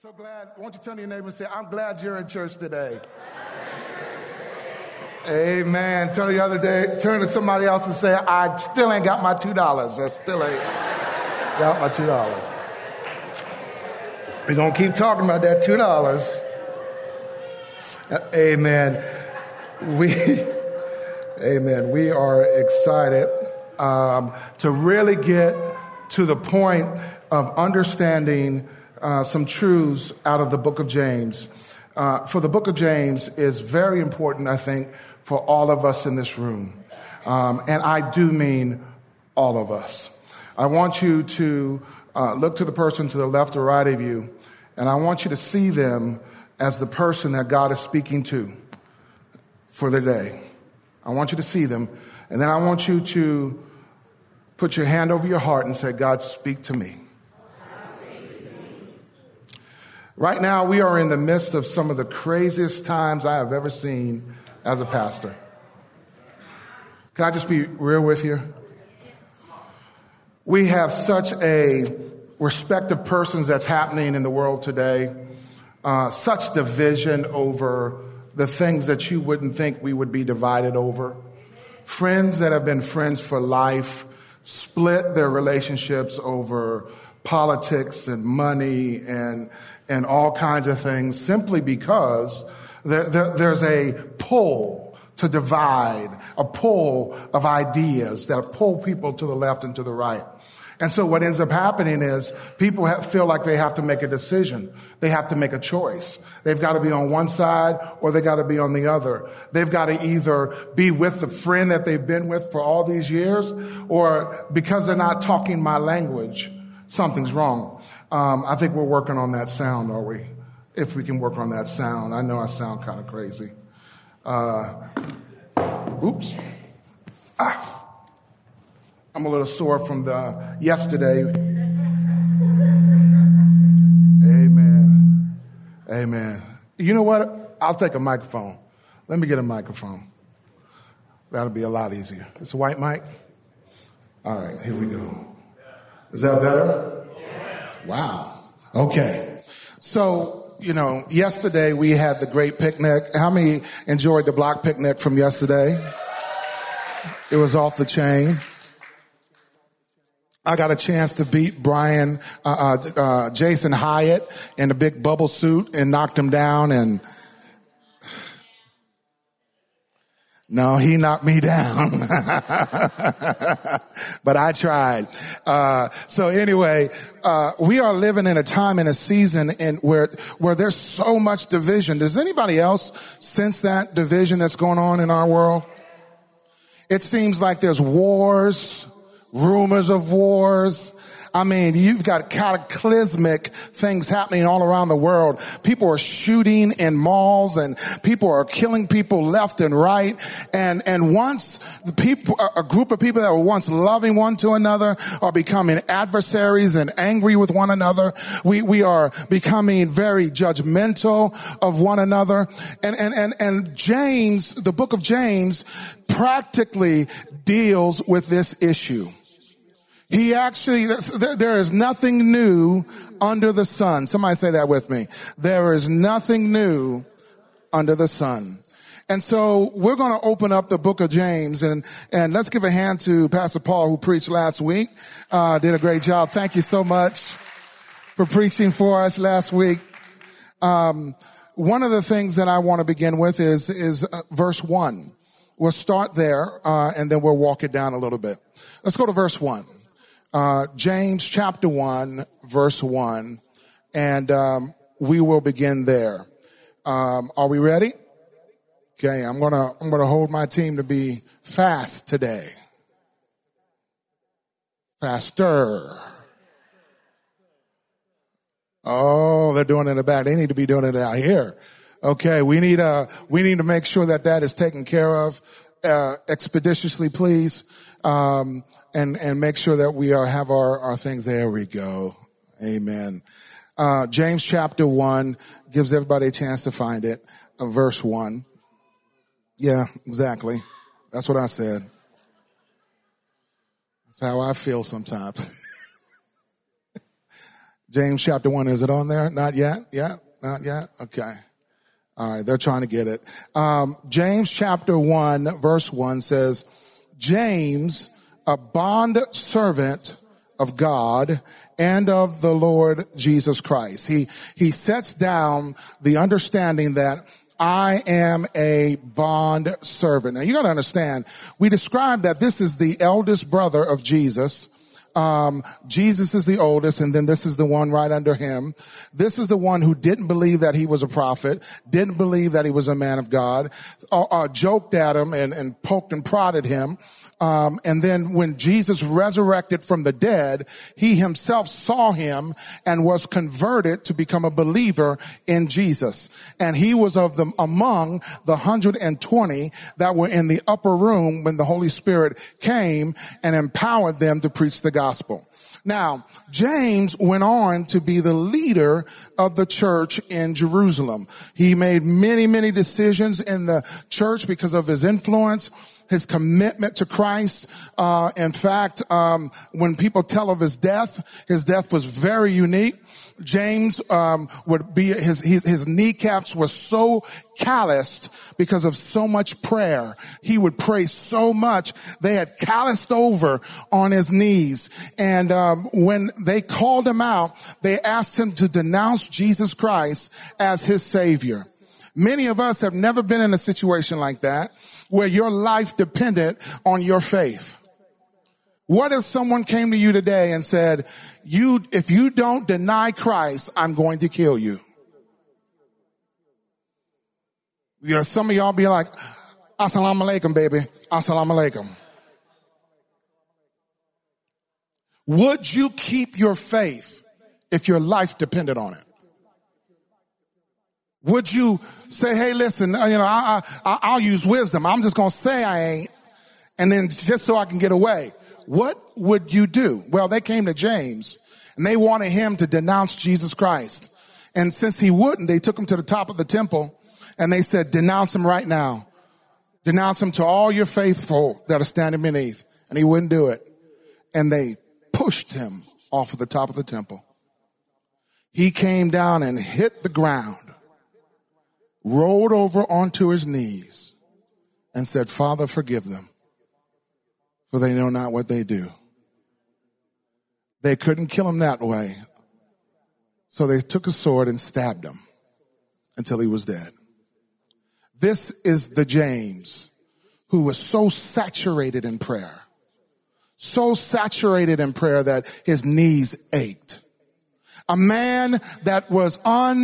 so glad. Won't you turn to your neighbor and say, I'm glad you're in church today. Amen. Turn to somebody else and say, I still ain't got my $2. I still ain't got my $2. We're going to keep talking about that $2. Amen. Amen. We are excited to really get to the point of understanding some truths out of the book of James. For the book of James is very important, I think, for all of us in this room. And I do mean all of us. I want you to look to the person to the left or right of you, and I want you to see them as the person that God is speaking to for the day. I want you to see them, and then I want you to put your hand over your heart and say, God, speak to me. Right now, we are in the midst of some of the craziest times I have ever seen as a pastor. Can I just be real with you? We have such a respect of persons that's happening in the world today, such division over the things that you wouldn't think we would be divided over. Friends that have been friends for life split their relationships over politics and money and all kinds of things simply because there's a pull to divide, a pull of ideas that pull people to the left and to the right. And so what ends up happening is people feel like they have to make a decision. They have to make a choice. They've got to be on one side or they got to be on the other. They've got to either be with the friend that they've been with for all these years, or because they're not talking my language, something's wrong. I think we're working on that sound, are we? If we can work on that sound. I know I sound kind of crazy. Oops. I'm a little sore from the yesterday. Amen. Amen. You know what? I'll take a microphone. Let me get a microphone. That'll be a lot easier. It's a white mic? All right, here we go. Is that better? Wow. Okay. So, yesterday we had the great picnic. How many enjoyed the block picnic from yesterday? It was off the chain. I got a chance to beat Jason Hyatt in a big bubble suit and knocked him down, and no, he knocked me down. But I tried. So anyway, we are living in a time and a season where there's so much division. Does anybody else sense that division that's going on in our world? It seems like there's wars, rumors of wars. I mean, you've got cataclysmic things happening all around the world. People are shooting in malls and people are killing people left and right. And once a group of people that were once loving one to another are becoming adversaries and angry with one another. We are becoming very judgmental of one another. And James, the book of James, practically deals with this issue. There is nothing new under the sun. Somebody say that with me. There is nothing new under the sun. And so we're going to open up the book of James, and let's give a hand to Pastor Paul, who preached last week. Did a great job. Thank you so much for preaching for us last week. One of the things that I want to begin with is verse 1. We'll start there, and then we'll walk it down a little bit. Let's go to verse 1. James chapter 1, verse 1, and we will begin there. Are we ready? Okay, I'm gonna hold my team to be fast today. Faster. Oh, they're doing it in the back. They need to be doing it out here. Okay, we need to make sure that is taken care of expeditiously, please. And make sure that we have our things. There we go. Amen. James chapter 1 gives everybody a chance to find it. Verse 1. Yeah, exactly. That's what I said. That's how I feel sometimes. James chapter 1, is it on there? Not yet? Yeah? Not yet? Okay. All right, they're trying to get it. James chapter 1, verse 1 says, James, a bond servant of God and of the Lord Jesus Christ. He sets down the understanding that I am a bond servant. Now you got to understand, we described that this is the eldest brother of Jesus. Jesus is the oldest, and then this is the one right under him. This is the one who didn't believe that he was a prophet, didn't believe that he was a man of God, joked at him and poked and prodded him. And then when Jesus resurrected from the dead, he himself saw him and was converted to become a believer in Jesus. And he was among the 120 that were in the upper room when the Holy Spirit came and empowered them to preach the gospel. Now, James went on to be the leader of the church in Jerusalem. He made many, many decisions in the church because of his influence, his commitment to Christ. In fact, when people tell of his death was very unique. James would be his kneecaps were so calloused because of so much prayer. He would pray so much they had calloused over on his knees. And when they called him out, they asked him to denounce Jesus Christ as his Savior. Many of us have never been in a situation like that where your life depended on your faith. What if someone came to you today and said, if you don't deny Christ, I'm going to kill you? Some of y'all be like, Assalamu alaikum, baby. Assalamu alaikum. Would you keep your faith if your life depended on it? Would you say, hey, listen, I'll use wisdom. I'm just going to say I ain't, and then just so I can get away. What would you do? Well, they came to James and they wanted him to denounce Jesus Christ. And since he wouldn't, they took him to the top of the temple and they said, denounce him right now. Denounce him to all your faithful that are standing beneath. And he wouldn't do it. And they pushed him off of the top of the temple. He came down and hit the ground, rolled over onto his knees and said, Father, forgive them, for they know not what they do. They couldn't kill him that way. So they took a sword and stabbed him until he was dead. This is the James who was so saturated in prayer. So saturated in prayer that his knees ached. A man that was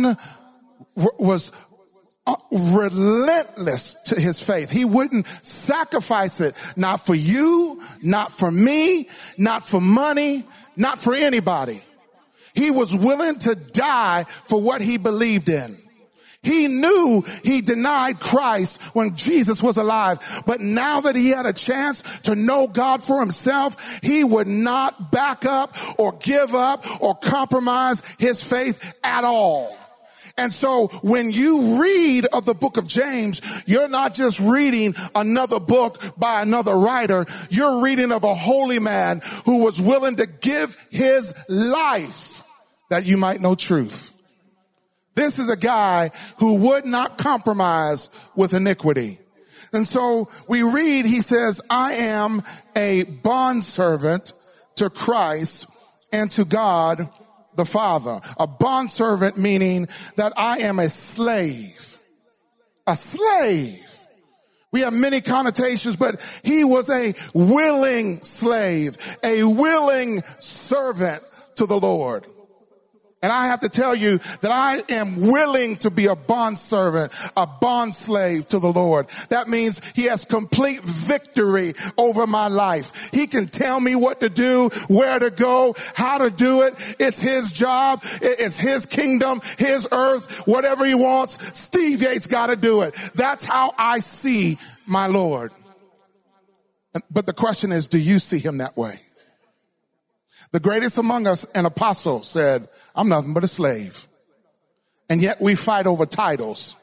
relentless to his faith. He wouldn't sacrifice it, not for you, not for me, not for money, not for anybody. He was willing to die for what he believed in. He knew he denied Christ when Jesus was alive, but now that he had a chance to know God for himself, he would not back up or give up or compromise his faith at all. And so when you read of the book of James, you're not just reading another book by another writer. You're reading of a holy man who was willing to give his life that you might know truth. This is a guy who would not compromise with iniquity. And so we read, he says, I am a bondservant to Christ and to God the Father. A bondservant meaning that I am a slave. A slave. We have many connotations, but he was a willing slave, a willing servant to the Lord. And I have to tell you that I am willing to be a bondservant, a bondslave to the Lord. That means he has complete victory over my life. He can tell me what to do, where to go, how to do it. It's his job. It's his kingdom, his earth, whatever he wants. Steve Yates got to do it. That's how I see my Lord. But the question is, do you see him that way? The greatest among us, an apostle, said, I'm nothing but a slave. And yet we fight over titles.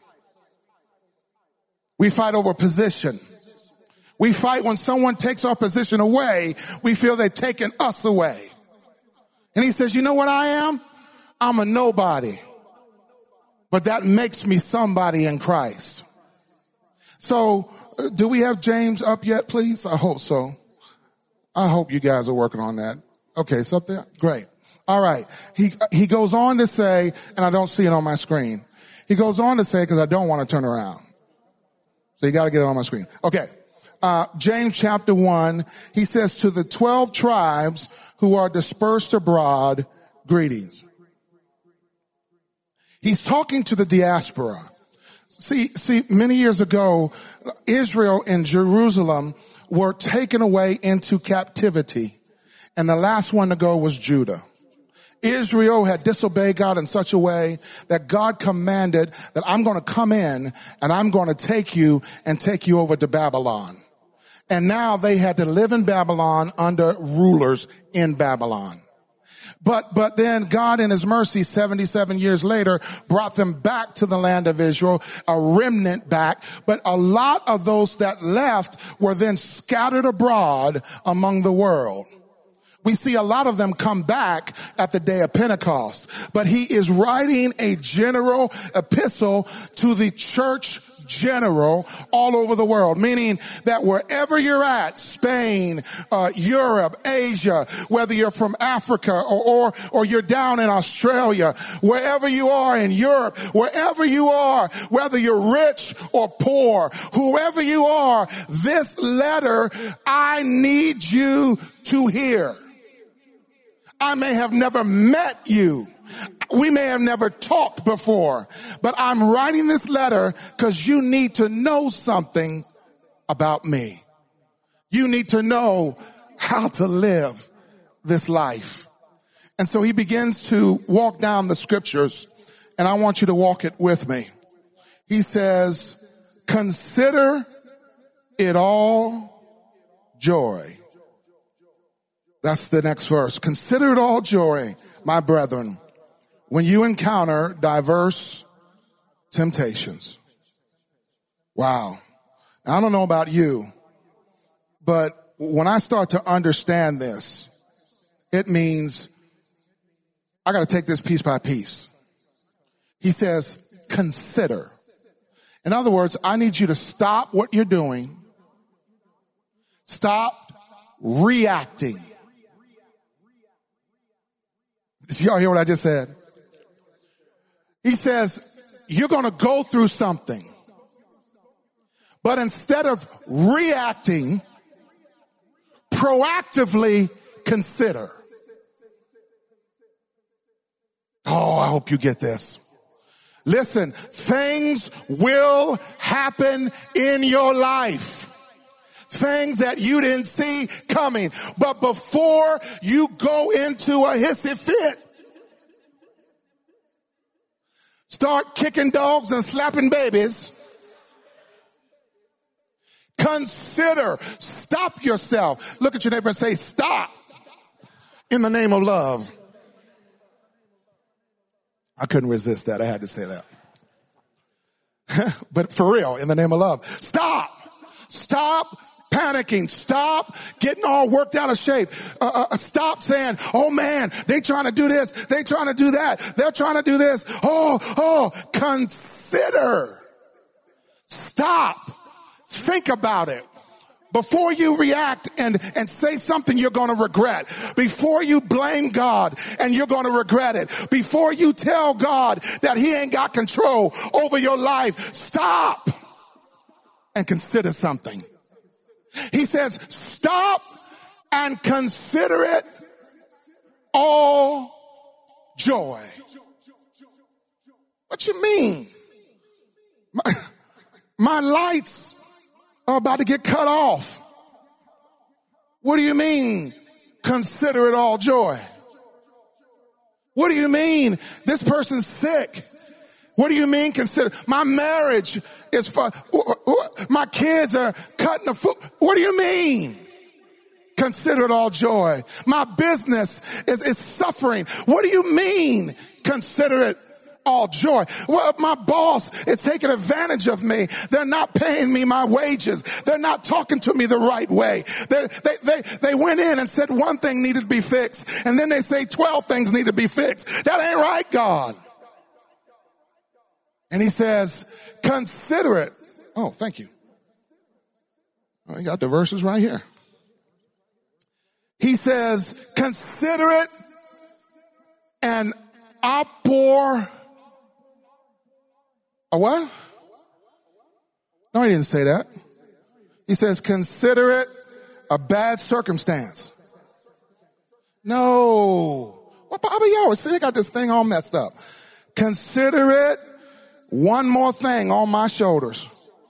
We fight over position. We fight when someone takes our position away, we feel they've taken us away. And he says, you know what I am? I'm a nobody, but that makes me somebody in Christ. So, do we have James up yet, please? I hope so. I hope you guys are working on that. Okay, it's up there? Great. All right. He goes on to say, and I don't see it on my screen. He goes on to say, because I don't want to turn around. So you got to get it on my screen. Okay. James chapter 1, he says, to the 12 tribes who are dispersed abroad, greetings. He's talking to the diaspora. See, many years ago, Israel and Jerusalem were taken away into captivity. And the last one to go was Judah. Israel had disobeyed God in such a way that God commanded that I'm going to come in and I'm going to take you over to Babylon. And now they had to live in Babylon under rulers in Babylon. But then God in his mercy 77 years later brought them back to the land of Israel, a remnant back. But a lot of those that left were then scattered abroad among the world. We see a lot of them come back at the day of Pentecost. But he is writing a general epistle to the church general all over the world, meaning that wherever you're at, Spain, Europe, Asia, whether you're from Africa or you're down in Australia, wherever you are in Europe, wherever you are, whether you're rich or poor, whoever you are, this letter I need you to hear. I may have never met you. We may have never talked before, but I'm writing this letter because you need to know something about me. You need to know how to live this life. And so he begins to walk down the scriptures, and I want you to walk it with me. He says, consider it all joy. That's the next verse. Consider it all joy, my brethren, when you encounter diverse temptations. Wow. Now, I don't know about you, but when I start to understand this, it means I got to take this piece by piece. He says, consider. In other words, I need you to stop what you're doing. Stop reacting. Did y'all hear what I just said? He says, you're going to go through something. But instead of reacting, proactively consider. Oh, I hope you get this. Listen, things will happen in your life. Things that you didn't see coming. But before you go into a hissy fit, start kicking dogs and slapping babies, consider, stop yourself. Look at your neighbor and say, stop in the name of love. I couldn't resist that. I had to say that. But for real, in the name of love, stop panicking. Stop getting all worked out of shape. Stop saying, oh man, they trying to do this. They trying to do that. They're trying to do this. Consider. Stop. Think about it. Before you react and say something you're going to regret. Before you blame God and you're going to regret it. Before you tell God that he ain't got control over your life. Stop and consider something. He says, stop and consider it all joy. What you mean? My lights are about to get cut off. What do you mean? Consider it all joy. What do you mean? This person's sick. What do you mean consider? My marriage is for, my kids are cutting the food. What do you mean? Consider it all joy. My business is suffering. What do you mean? Consider it all joy. Well, my boss is taking advantage of me. They're not paying me my wages. They're not talking to me the right way. They went in and said one thing needed to be fixed, and then they say 12 things need to be fixed. That ain't right, God. And he says, consider it. Oh, thank you. Oh, you got the verses right here. He says, consider it an outpour. A what? No, he didn't say that. He says, consider it a bad circumstance. No. What, Bobby, y'all, see, they got this thing all messed up. Consider it one more thing on my shoulders.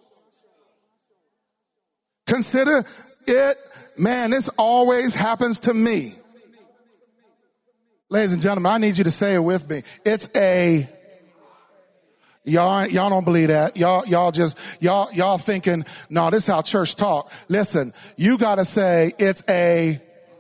Consider it, man, this always happens to me. Ladies and gentlemen, I need you to say it with me. It's a, y'all don't believe that. Y'all thinking, no, this is how church talk. Listen, you gotta say say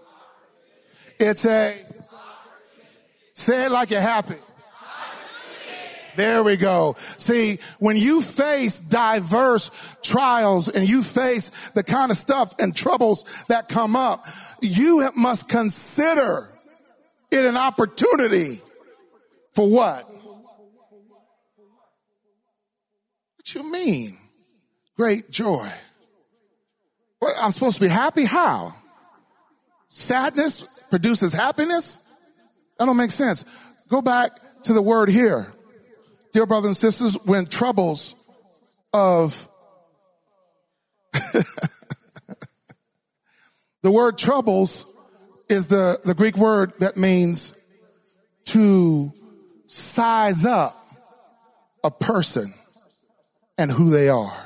it like you're happy. There we go. See, when you face diverse trials and you face the kind of stuff and troubles that come up, you must consider it an opportunity for what? What you mean? Great joy. What, I'm supposed to be happy? How? Sadness produces happiness? That don't make sense. Go back to the word here. Dear brothers and sisters, when troubles of the word troubles is the Greek word that means to size up a person and who they are.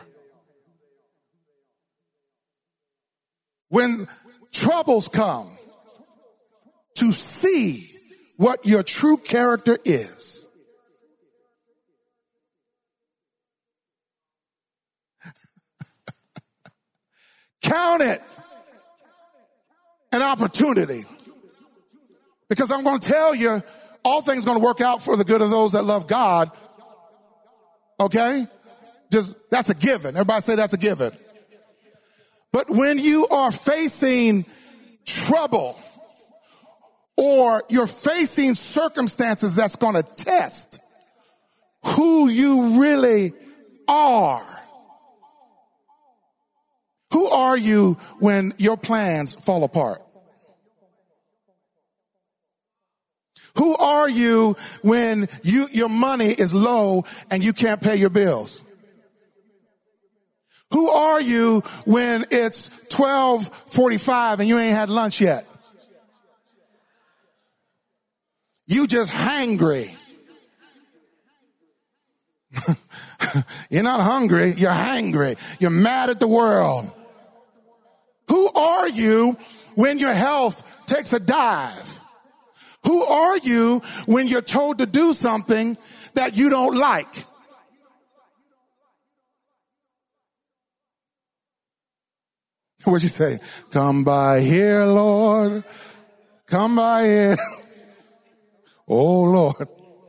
When troubles come, to see what your true character is. Count it an opportunity. Because I'm going to tell you, all things are going to work out for the good of those that love God. Okay? That's a given. Everybody say that's a given. But when you are facing trouble or you're facing circumstances that's going to test who you really are. Who are you when your plans fall apart? Who are you when your money is low and you can't pay your bills? Who are you when it's 12:45 and you ain't had lunch yet? You just hangry. You're not hungry, you're hangry. You're mad at the world. Who are you when your health takes a dive? Who are you when you're told to do something that you don't like? What'd you say? Come by here, Lord. Come by here. Oh, Lord.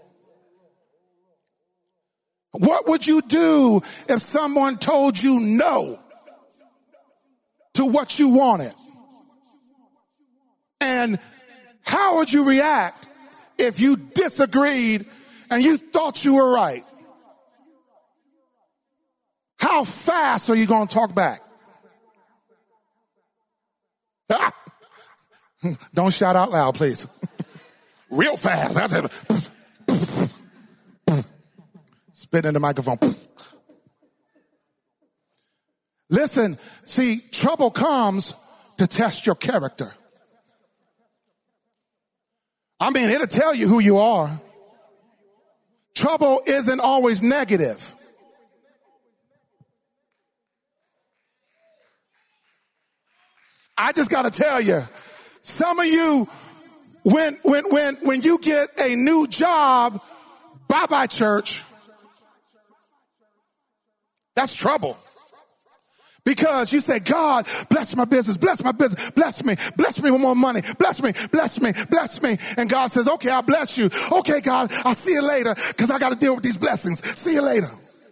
What would you do if someone told you no to what you wanted? And how would you react if you disagreed and you thought you were right? How fast are you going to talk back? Don't shout out loud, please. Real fast. Spit in the microphone. Listen, see, trouble comes to test your character. I mean, it'll tell you who you are. Trouble isn't always negative. I just got to tell you, some of you, when you get a new job, bye-bye church. That's trouble. Because you say, God, bless my business, bless me with more money, bless me. And God says, okay, I'll bless you. Okay, God, I'll see you later because I got to deal with these blessings. See you later.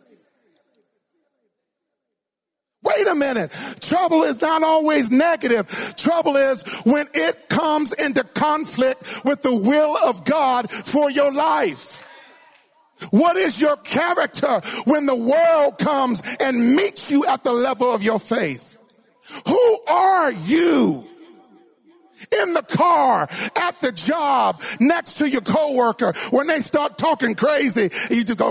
Wait a minute. Trouble is not always negative. Trouble is when it comes into conflict with the will of God for your life. What is your character when the world comes and meets you at the level of your faith? Who are you? In the car, at the job, next to your coworker, when they start talking crazy, you just go,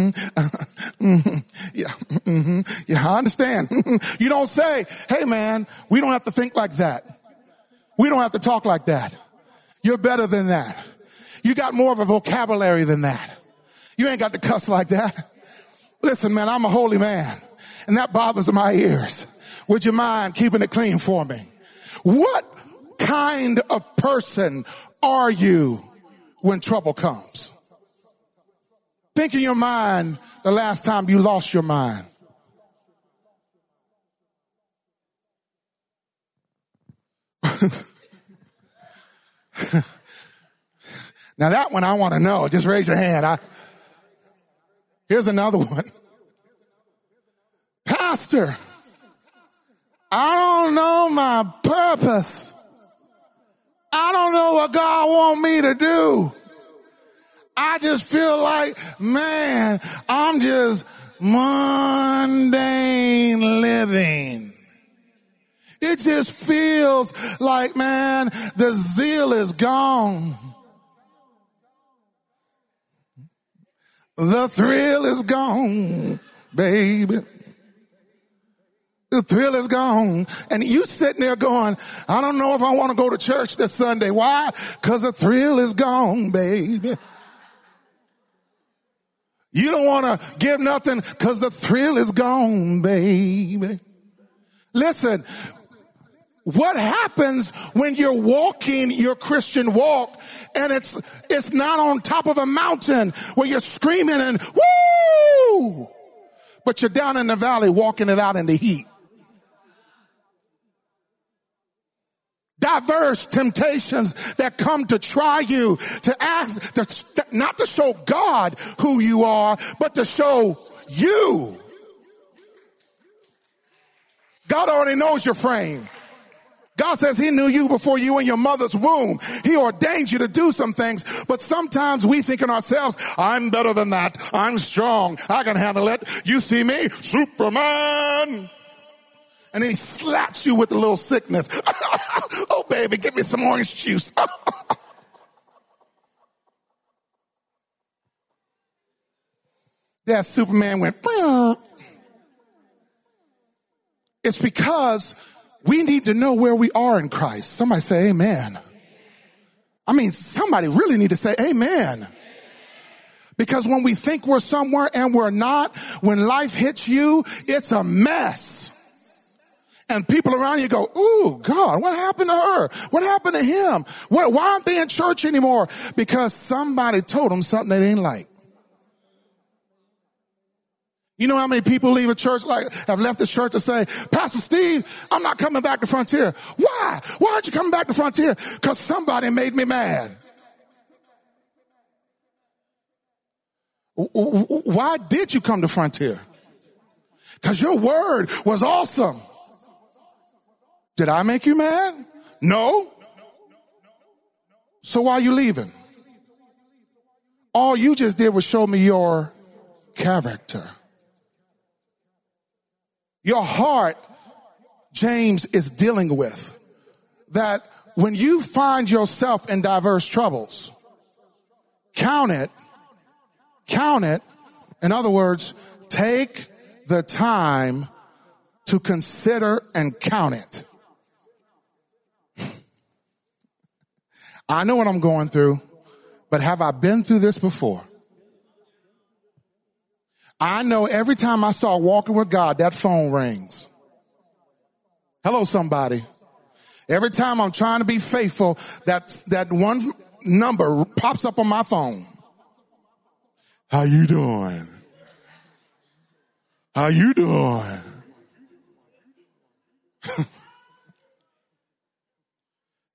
yeah, I understand. You don't say, hey man, we don't have to think like that. We don't have to talk like that. You're better than that. You got more of a vocabulary than that. You ain't got to cuss like that. Listen, man, I'm a holy man, and that bothers my ears. Would you mind keeping it clean for me? What kind of person are you when trouble comes? Think in your mind the last time you lost your mind. Now that one I want to know. Just raise your hand. Here's another one. Pastor, I don't know my purpose. I don't know what God wants me to do. I just feel like, man, I'm just mundane living. It just feels like, man, the zeal is gone. The thrill is gone, baby. The thrill is gone. And you sitting there going, I don't know if I want to go to church this Sunday. Why? Because the thrill is gone, baby. You don't want to give nothing because the thrill is gone, baby. Listen, what happens when you're walking your Christian walk and it's not on top of a mountain where you're screaming and woo, but you're down in the valley walking it out in the heat? Diverse temptations that come to try you, not to show God who you are, but to show you. God already knows your frame. God says he knew you before you in your mother's womb. He ordained you to do some things, but sometimes we think in ourselves, I'm better than that. I'm strong. I can handle it. You see me? Superman. And then he slaps you with a little sickness. Oh, baby, give me some orange juice. That Superman went. It's because we need to know where we are in Christ. Somebody say amen. I mean, somebody really need to say amen. Because when we think we're somewhere and we're not, when life hits you, it's a mess. And people around you go, ooh, God, what happened to her? What happened to him? Why aren't they in church anymore? Because somebody told them something they didn't like. You know how many people leave a church, have left the church to say, Pastor Steve, I'm not coming back to Frontier. Why? Why aren't you coming back to Frontier? Because somebody made me mad. Why did you come to Frontier? Because your word was awesome. Did I make you mad? No. So why are you leaving? All you just did was show me your character. Your heart, James is dealing with. That when you find yourself in diverse troubles, count it. In other words, take the time to consider and count it. I know what I'm going through, but have I been through this before? I know every time I start walking with God, that phone rings. Hello, somebody. Every time I'm trying to be faithful, that one number pops up on my phone. How you doing? How you doing?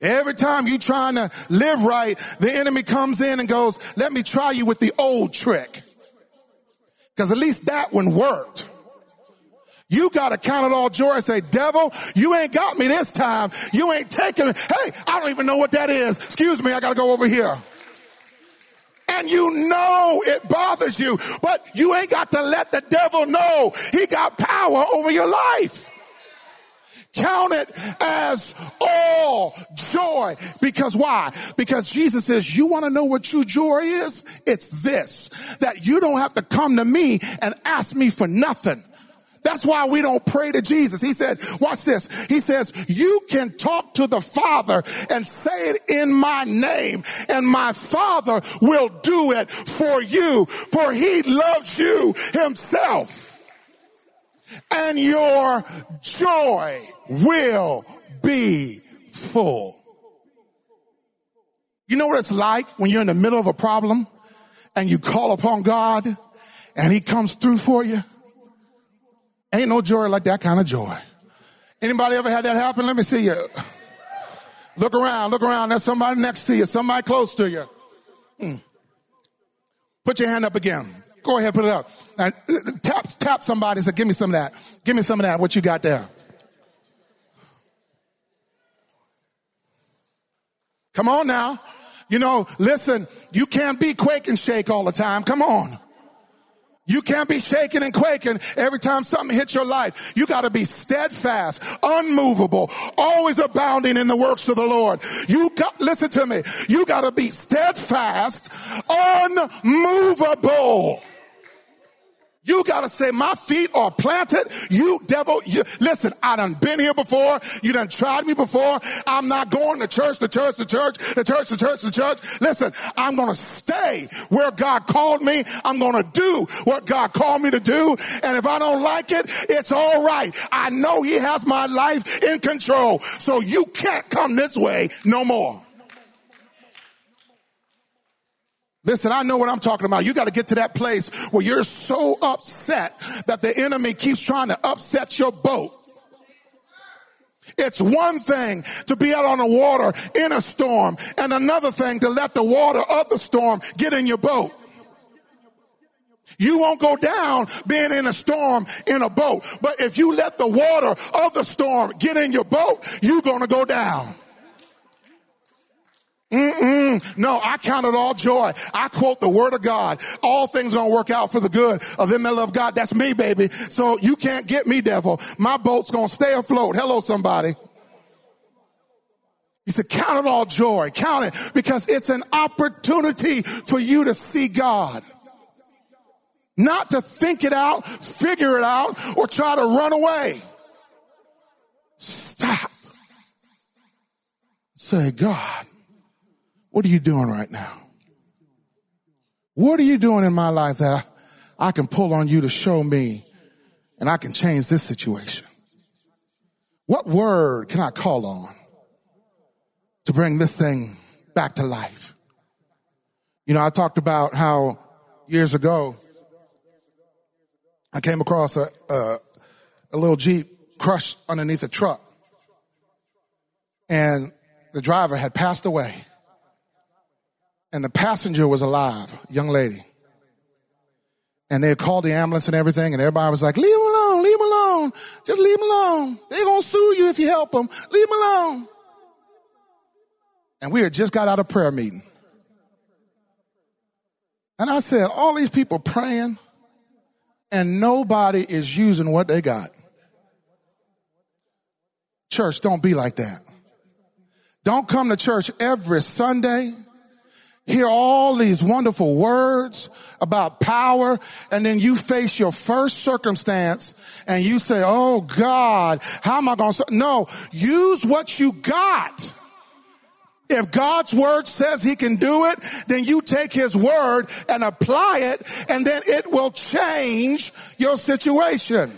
Every time you trying to live right, the enemy comes in and goes, let me try you with the old trick. Because at least that one worked. You got to count it all joy and say, devil, you ain't got me this time. You ain't taking it. Hey, I don't even know what that is. Excuse me, I got to go over here. And you know it bothers you, but you ain't got to let the devil know he got power over your life. Count it as all joy. Because why? Because Jesus says, you want to know what true joy is? It's this, that you don't have to come to me and ask me for nothing. That's why we don't pray to Jesus. He said, watch this. He says, you can talk to the Father and say it in my name, and my Father will do it for you, for he loves you himself. And your joy will be full. You know what it's like when you're in the middle of a problem and you call upon God and he comes through for you? Ain't no joy like that kind of joy. Anybody ever had that happen? Let me see you. Look around. There's somebody next to you, somebody close to you. Put your hand up again. Go ahead, put it up. And tap somebody and say, give me some of that. Give me some of that, what you got there. Come on now. You know, listen, you can't be quake and shake all the time. Come on. You can't be shaking and quaking every time something hits your life. You got to be steadfast, unmovable, always abounding in the works of the Lord. Listen to me. You got to be steadfast, unmovable. You got to say, my feet are planted. You devil, listen, I done been here before. You done tried me before. I'm not going to church. Listen, I'm going to stay where God called me. I'm going to do what God called me to do. And if I don't like it, it's all right. I know he has my life in control. So you can't come this way no more. Listen, I know what I'm talking about. You got to get to that place where you're so upset that the enemy keeps trying to upset your boat. It's one thing to be out on the water in a storm, and another thing to let the water of the storm get in your boat. You won't go down being in a storm in a boat, but if you let the water of the storm get in your boat, you're going to go down. No, I count it all joy. I quote the word of God. All things are going to work out for the good of them that love God. That's me, baby. So you can't get me, devil. My boat's going to stay afloat. Hello, somebody. He said, count it all joy. Count it, because it's an opportunity for you to see God. Not to think it out, figure it out, or try to run away. Stop. Say, God, what are you doing right now? What are you doing in my life that I can pull on you to show me and I can change this situation? What word can I call on to bring this thing back to life? You know, I talked about how years ago I came across a little Jeep crushed underneath a truck, and the driver had passed away. And the passenger was alive, a young lady. And they had called the ambulance and everything, and everybody was like, leave him alone, leave him alone. Just leave him alone. They're going to sue you if you help them. Leave him alone. And we had just got out of prayer meeting. And I said, all these people praying, and nobody is using what they got. Church, don't be like that. Don't come to church every Sunday, hear all these wonderful words about power, and then you face your first circumstance and you say, oh God, how am I going to? No, use what you got. If God's word says he can do it, then you take his word and apply it, and then it will change your situation.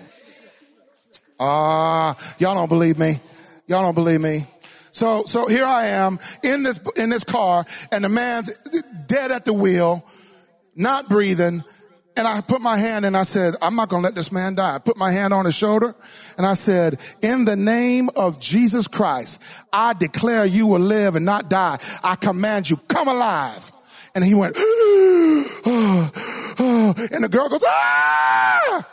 Y'all don't believe me. Y'all don't believe me. So here I am in this car, and the man's dead at the wheel, not breathing, And I put my hand and I said, I'm not going to let this man die. I put my hand on his shoulder and I said, in the name of Jesus Christ, I declare you will live and not die. I command you, come alive. And he went, oh, oh. And the girl goes, ah!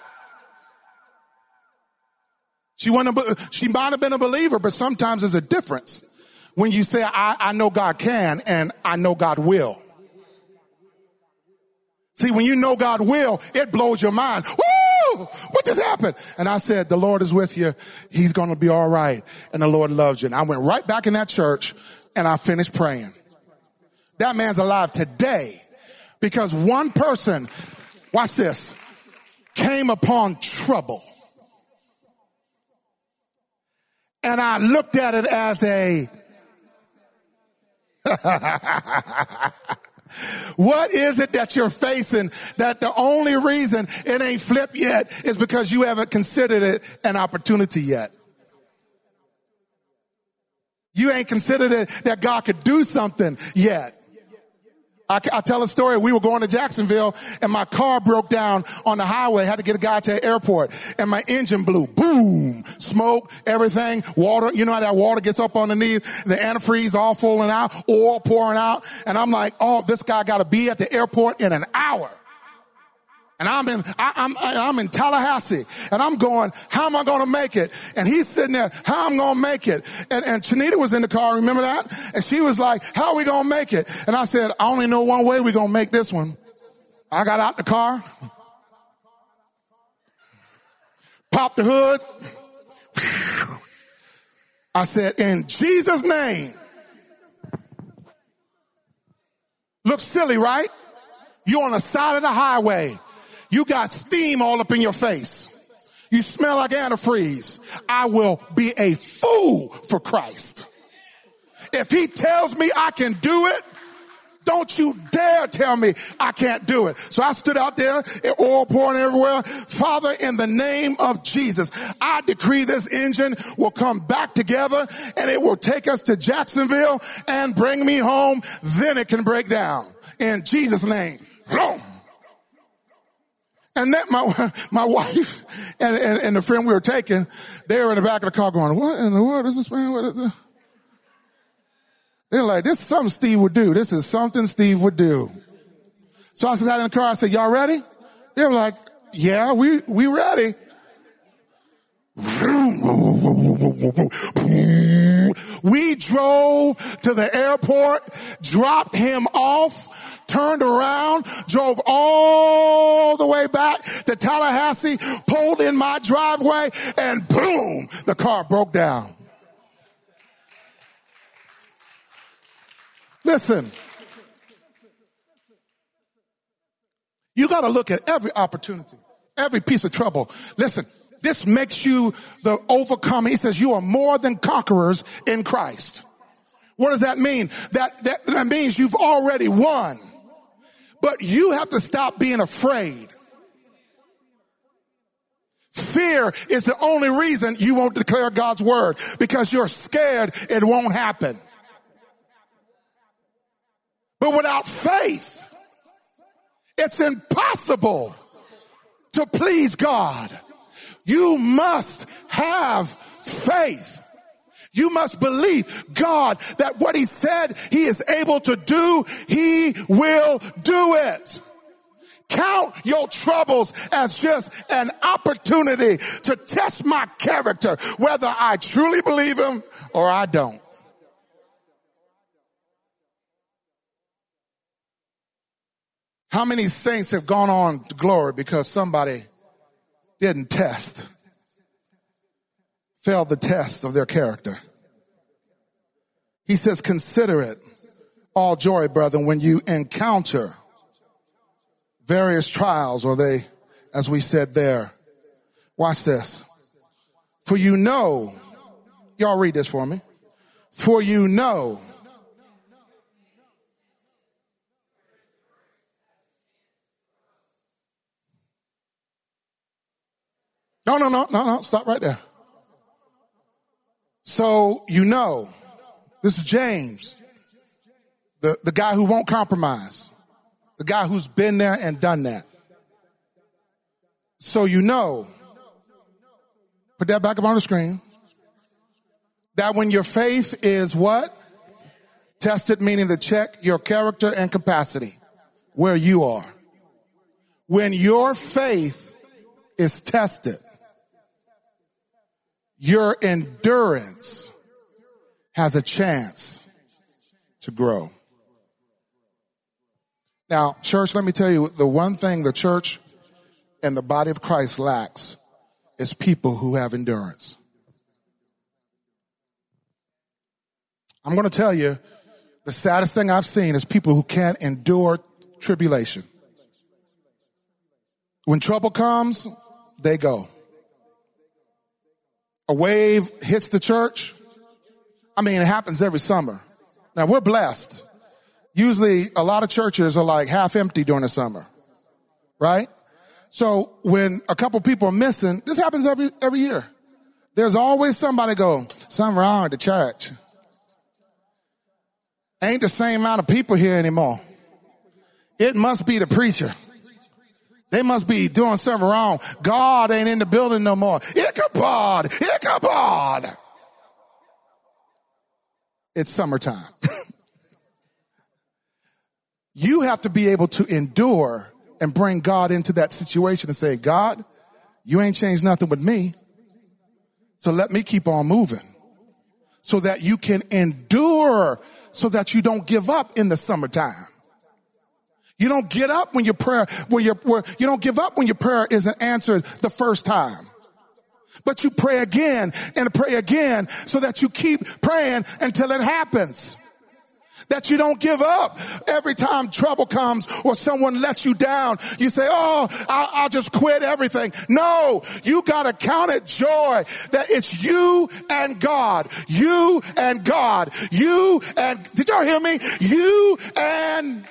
She might have been a believer, but sometimes there's a difference when you say, I know God can and I know God will. See, when you know God will, it blows your mind. Woo! What just happened? And I said, the Lord is with you. He's going to be all right. And the Lord loves you. And I went right back in that church and I finished praying. That man's alive today because one person, watch this, came upon trouble. And I looked at it as a, what is it that you're facing that the only reason it ain't flipped yet is because you haven't considered it an opportunity yet? You ain't considered it that God could do something yet. I tell a story. We were going to Jacksonville and my car broke down on the highway. Had to get a guy to the airport and my engine blew. Boom. Smoke, everything, water. You know how that water gets up underneath, the antifreeze all falling out, oil pouring out. And I'm like, oh, this guy got to be at the airport in an hour. And I'm in Tallahassee and I'm going, how am I going to make it? And he's sitting there, how am I going to make it? And Chanita was in the car. Remember that? And she was like, how are we going to make it? And I said, I only know one way we're going to make this one. I got out the car, popped the hood. I said, in Jesus' name. Looks silly, right? You're on the side of the highway. You got steam all up in your face. You smell like antifreeze. I will be a fool for Christ. If he tells me I can do it, don't you dare tell me I can't do it. So I stood out there, oil pouring everywhere. Father, in the name of Jesus, I decree this engine will come back together and it will take us to Jacksonville and bring me home. Then it can break down. In Jesus' name. Boom. And that my wife and the friend we were taking, they were in the back of the car going, what in the world is this man? What is this? They're like, this is something Steve would do. This is something Steve would do. So I sat in the car. I said, y'all ready? They were like, yeah, we ready. We drove to the airport, dropped him off, turned around, drove all the way back to Tallahassee, pulled in my driveway, and boom, the car broke down. Listen, you got to look at every opportunity, every piece of trouble. Listen. This makes you the overcomer. He says you are more than conquerors in Christ. What does that mean? That means you've already won. But you have to stop being afraid. Fear is the only reason you won't declare God's word, because you're scared it won't happen. But without faith, it's impossible to please God. You must have faith. You must believe God that what he said he is able to do, he will do it. Count your troubles as just an opportunity to test my character, whether I truly believe him or I don't. How many saints have gone on to glory because somebody didn't failed the test of their character? He says, consider it all joy, brethren, when you encounter various trials, or they, as we said there. Watch this. For you know, y'all read this for me. For you know. No, stop right there. So you know, this is James, the guy who won't compromise, the guy who's been there and done that. so you know, put that back up on the screen, that when your faith is what? Tested, meaning to check your character and capacity, where you are. When your faith is tested, your endurance has a chance to grow. Now, church, let me tell you, the one thing the church and the body of Christ lacks is people who have endurance. I'm going to tell you, the saddest thing I've seen is people who can't endure tribulation. When trouble comes, they go. A wave hits the church. I mean, it happens every summer. Now, we're blessed. Usually, a lot of churches are like half empty during the summer, right? So when a couple people are missing, this happens every year. There's always somebody go, something wrong with the church. Ain't the same amount of people here anymore. It must be the preacher. They must be doing something wrong. God ain't in the building no more. Ichabod, Ichabod. It's summertime. You have to be able to endure and bring God into that situation and say, God, you ain't changed nothing with me. So let me keep on moving so that you can endure, so that you don't give up in the summertime. You don't get up when your prayer, you don't give up when your prayer isn't answered the first time. But you pray again and pray again so that you keep praying until it happens. That you don't give up. Every time trouble comes or someone lets you down, you say, oh, I'll just quit everything. No, you got to count it joy that it's you and God. You and God. You and, did y'all hear me? You and.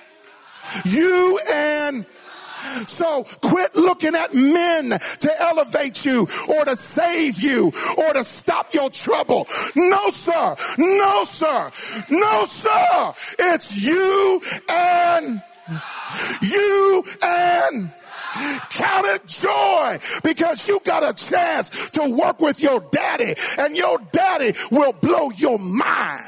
So quit looking at men to elevate you or to save you or to stop your trouble. No, sir. No, sir. No, sir. It's you and count it joy, because you got a chance to work with your daddy, and your daddy will blow your mind.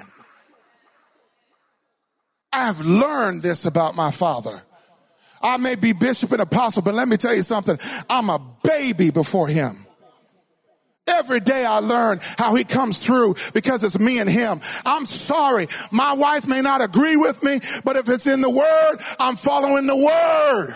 I've learned this about my father. I may be bishop and apostle, but let me tell you something. I'm a baby before him. Every day I learn how he comes through, because it's me and him. I'm sorry. My wife may not agree with me, but if it's in the word, I'm following the word.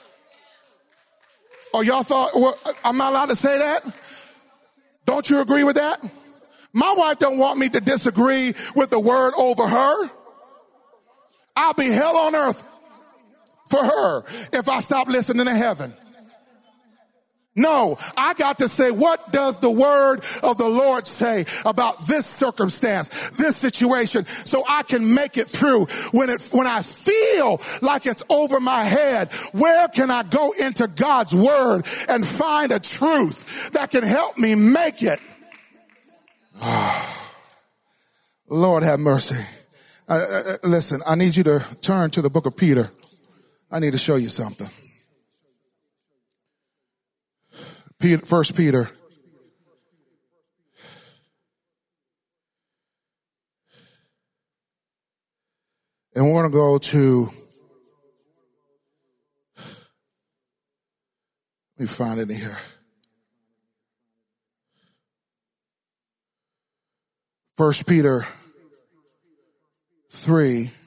Oh, y'all thought, well, I'm not allowed to say that? Don't you agree with that? My wife don't want me to disagree with the word over her. I'll be hell on earth for her if I stop listening to heaven. No, I got to say, what does the word of the Lord say about this circumstance, this situation, so I can make it through when I feel like it's over my head? Where can I go into God's word and find a truth that can help me make it? Oh, Lord have mercy. Listen, I need you to turn to the book of Peter. I need to show you something. First Peter. And we're going to go to, let me find it in here. First Peter 3. Is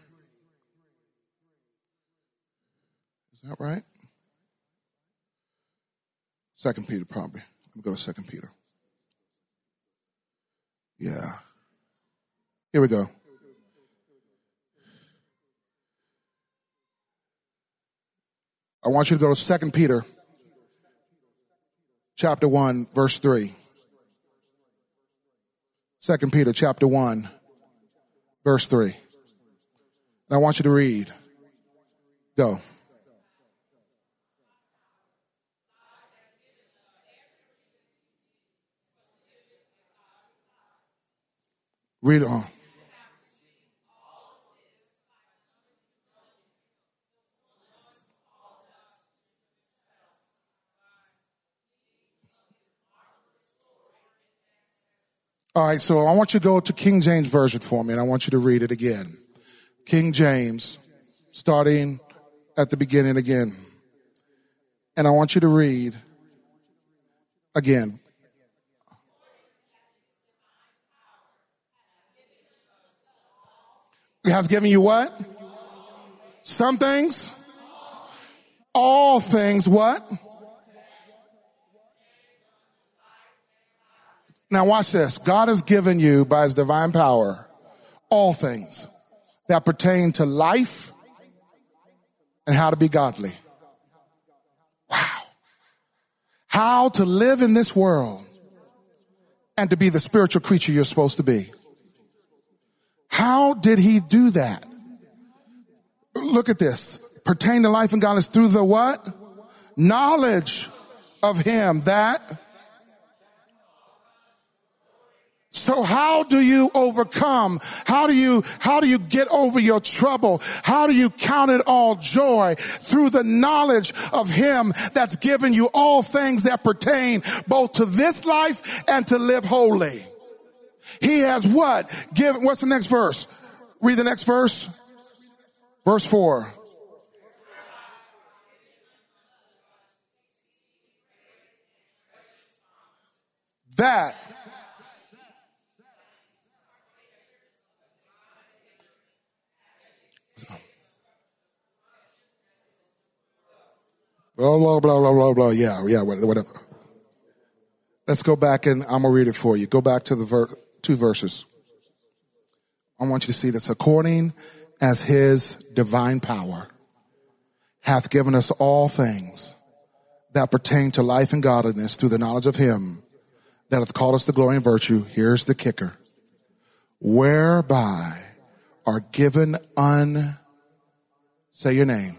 that right? Second Peter, probably. Let me go to Second Peter. Yeah. Here we go. I want you to go to Second Peter, chapter 1, verse 3. Second Peter, chapter 1, verse 3. And I want you to read. Go. Read on. All right, so I want you to go to King James Version for me, and I want you to read it again. King James, starting at the beginning again. And I want you to read again. He has given you what? Some things? All things what? Now watch this. God has given you by his divine power all things that pertain to life and how to be godly. Wow. How to live in this world and to be the spiritual creature you're supposed to be. How did he do that? Look at this. Pertain to life and godliness through the what? Knowledge of him that. So how do you overcome? How do you get over your trouble? How do you count it all joy? Through the knowledge of him that's given you all things that pertain both to this life and to live holy. He has what? What's the next verse? Read the next verse. Verse 4. That. Blah, blah, blah, blah, blah, blah. Yeah, whatever. Let's go back and I'm going to read it for you. Go back to the two verses. I want you to see this. According as his divine power hath given us all things that pertain to life and godliness through the knowledge of him that hath called us to glory and virtue. Here's the kicker. Whereby are given say your name.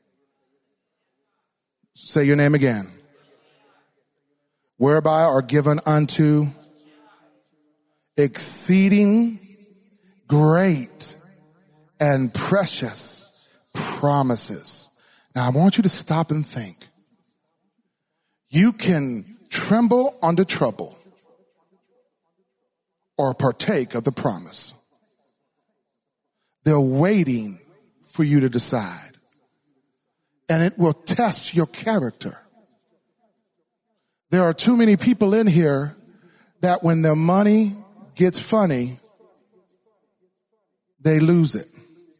Say your name again. Whereby are given unto exceeding great and precious promises. Now I want you to stop and think. You can tremble under trouble or partake of the promise. They're waiting for you to decide. And it will test your character. There are too many people in here that when their money gets funny, they lose it.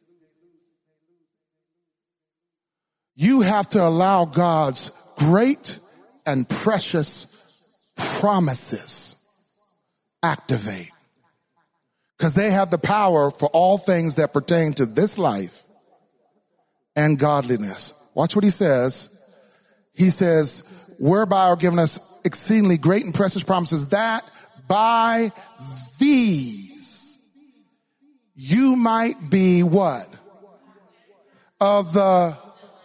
You have to allow God's great and precious promises activate. Because they have the power for all things that pertain to this life and godliness. Watch what he says. He says, whereby are given us exceedingly great and precious promises, that by these you might be what? Of the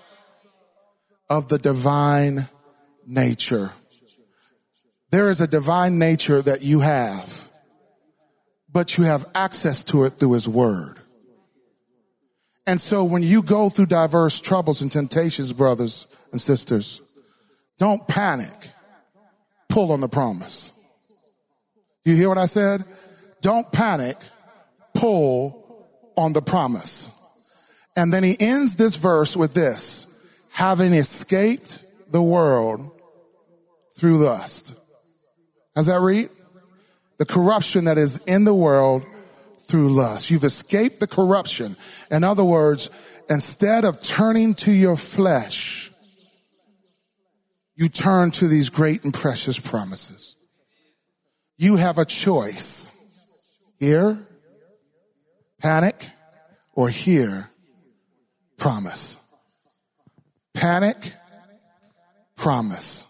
divine nature. There is a divine nature that you have, but you have access to it through his word. And so when you go through diverse troubles and temptations, brothers and sisters, don't panic. Pull on the promise. You hear what I said? Don't panic. Pull on the promise. And then he ends this verse with this. Having escaped the world through lust. How's that read? The corruption that is in the world through lust. You've escaped the corruption. In other words, instead of turning to your flesh, you turn to these great and precious promises. You have a choice. Here, panic, or here, promise. Panic, promise.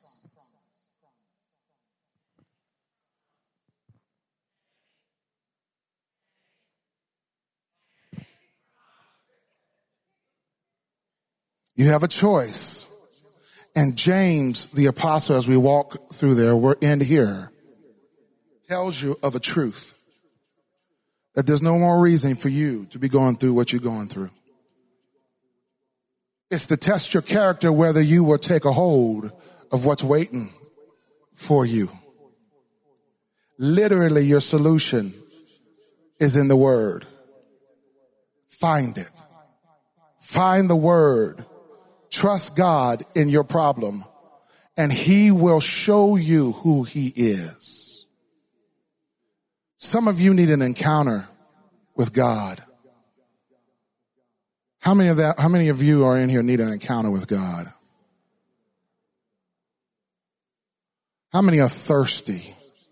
You have a choice. And James, the apostle, as we walk through there, we're in here, tells you of a truth. That there's no more reason for you to be going through what you're going through. It's to test your character whether you will take a hold of what's waiting for you. Literally, your solution is in the Word. Find it. Find the Word. Trust God in your problem, and He will show you who He is. Some of you need an encounter with God. How many of you are in here need an encounter with God? How many are thirsty?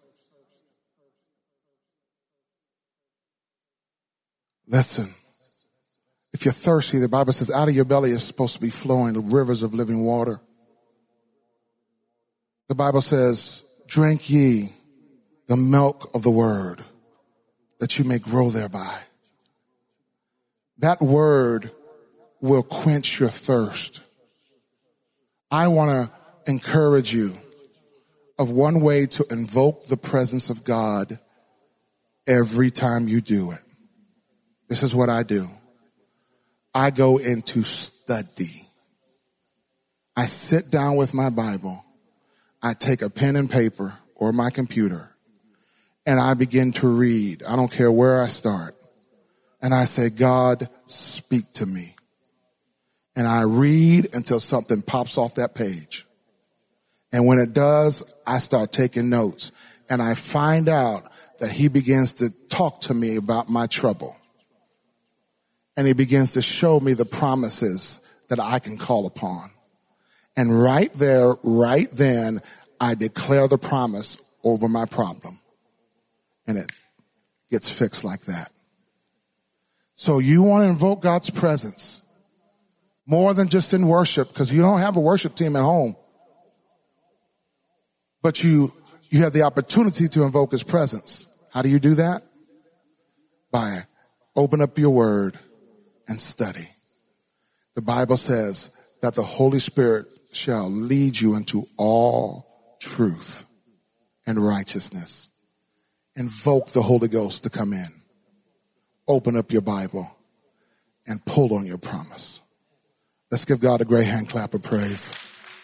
Listen, if you're thirsty, the Bible says out of your belly is supposed to be flowing the rivers of living water. The Bible says, drink ye the milk of the word, that you may grow thereby. That word will quench your thirst. I want to encourage you of one way to invoke the presence of God every time you do it. This is what I do. I go into study. I sit down with my Bible. I take a pen and paper or my computer, and I begin to read. I don't care where I start. And I say, God, speak to me. And I read until something pops off that page. And when it does, I start taking notes. And I find out that He begins to talk to me about my trouble. And He begins to show me the promises that I can call upon. And right there, right then, I declare the promise over my problem. And it gets fixed like that. So you want to invoke God's presence more than just in worship, because you don't have a worship team at home. But you have the opportunity to invoke His presence. How do you do that? By open up your word and study. The Bible says that the Holy Spirit shall lead you into all truth and righteousness. Invoke the Holy Ghost to come in. Open up your Bible and pull on your promise. Let's give God a great hand clap of praise.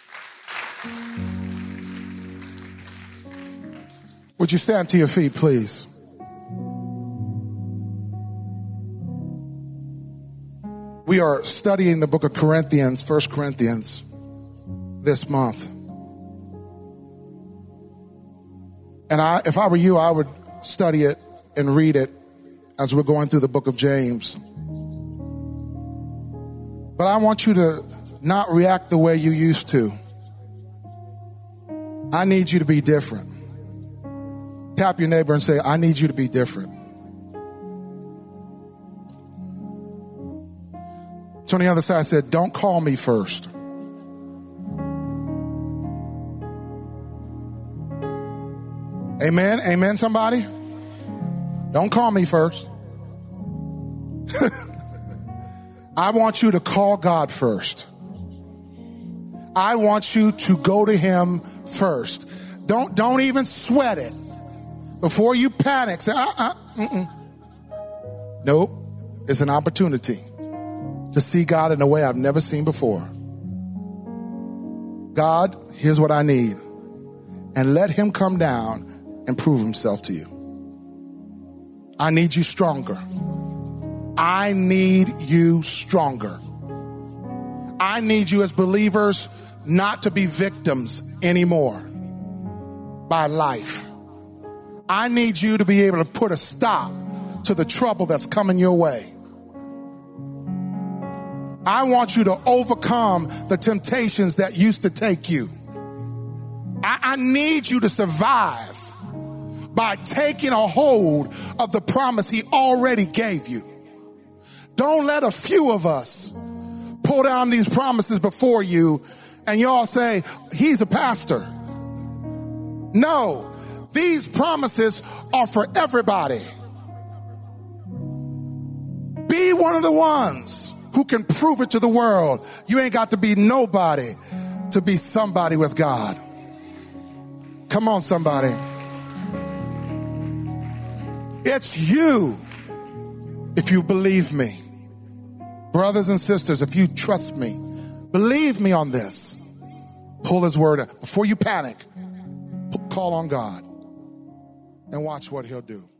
Would you stand to your feet, please? We are studying the book of Corinthians, 1 Corinthians, this month. And if I were you, I would study it and read it as we're going through the book of James. But I want you to not react the way you used to. I need you to be different. Tap your neighbor and say, I need you to be different. So on the other side, I said, don't call me first. Amen? Amen, somebody? Don't call me first. I want you to call God first. I want you to go to Him first. Don't even sweat it. Before you panic, say, Nope. It's an opportunity to see God in a way I've never seen before. God, here's what I need. And let Him come down and prove Himself to you. I need you stronger. I need you stronger. I need you as believers not to be victims anymore by life. I need you to be able to put a stop to the trouble that's coming your way. I want you to overcome the temptations that used to take you. I need you to survive by taking a hold of the promise He already gave you. Don't let a few of us pull down these promises before you and y'all say, he's a pastor. No, these promises are for everybody. Be one of the ones who can prove it to the world. You ain't got to be nobody to be somebody with God. Come on, somebody. It's you, if you believe me. Brothers and sisters, if you trust me, believe me on this. Pull His word up. Before you panic, call on God. and watch what he'll do.